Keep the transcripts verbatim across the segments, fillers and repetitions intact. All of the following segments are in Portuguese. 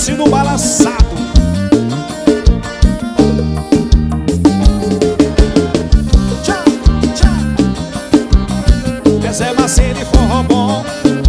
Desce no balançado. Tchau, tchau. Zé Macedo e forró bom.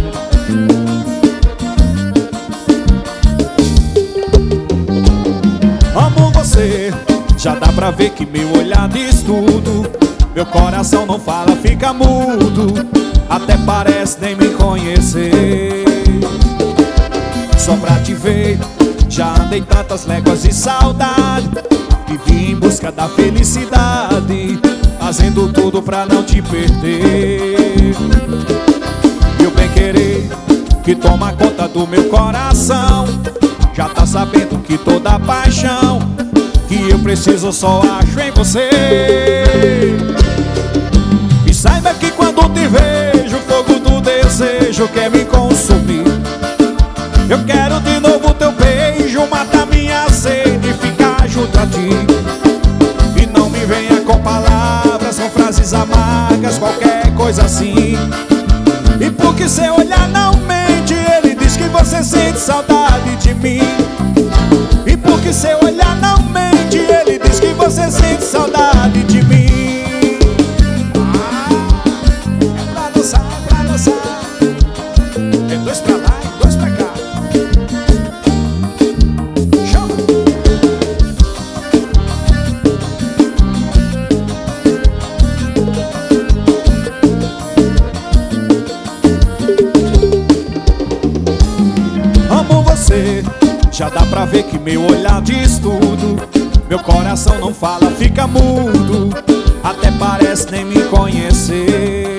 Amo você, já dá pra ver que meu olhar diz tudo. Meu coração não fala, fica mudo. Até parece nem me conhecer. Só pra te ver, já andei tantas léguas de saudade. Vivi em busca da felicidade, fazendo tudo pra não te perder. E o bem-querer que toma conta do meu coração já tá sabendo que toda paixão que eu preciso só acho em você. E saiba que quando te vejo, o fogo do desejo quer me consumir. Eu quero de novo teu beijo, matar minha sede e ficar junto a ti. E não me venha com palavras, com frases amargas, qualquer coisa assim. E porque seu olhar não mente, ele diz que você sente saudade de mim. E porque seu olhar não mente, ele diz que você sente saudade de mim. Ah, é pra dançar, é pra dançar. É dois pra lá e dois pra cá. Chama. Amo você, já dá pra ver que meu olhar diz tudo. Meu coração não fala, fica mudo. Até parece nem me conhecer.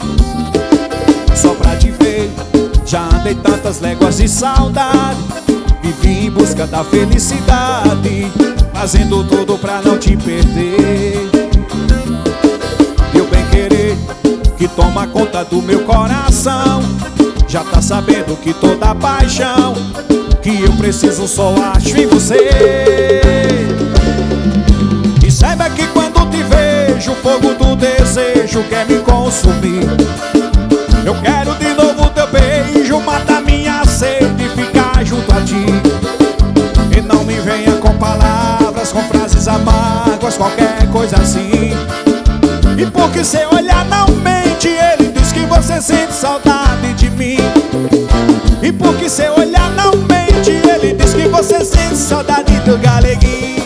Só pra te ver, já andei tantas léguas de saudade. Vivi em busca da felicidade, fazendo tudo pra não te perder. E o bem-querer que toma conta do meu coração já tá sabendo que toda paixão que eu preciso só acho em você. E saiba que quando te vejo, o fogo do desejo quer me consumir. Eu quero de novo teu beijo, matar minha sede e ficar junto a ti. E não me venha com palavras, com frases amargas, qualquer coisa assim. E porque seu olhar não mente, ele diz que você sente saudade de mim. E porque seu olhar não mente, ele diz que você sente saudade do galeguinho.